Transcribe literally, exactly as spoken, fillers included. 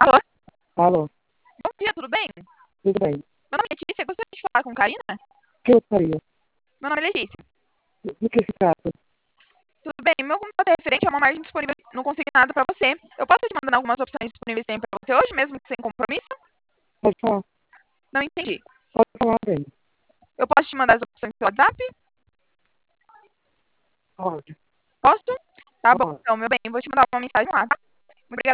Alô? Alô, Bom dia, tudo bem? tudo bem? Meu nome é Letícia, gostaria de falar com Karina? O que eu faria? Meu nome é Letícia. Do que se trata? Tudo bem, meu contato é referente a uma margem disponível no consignado para você. Eu posso te mandar algumas opções disponíveis que tem para você hoje, mesmo que sem compromisso? Pode falar, Não entendi. pode falar bem. Eu posso te mandar as opções pelo WhatsApp? Pode, Posso? Tá bom, pode. então, meu bem, eu vou te mandar uma mensagem lá, tá? Muito obrigada.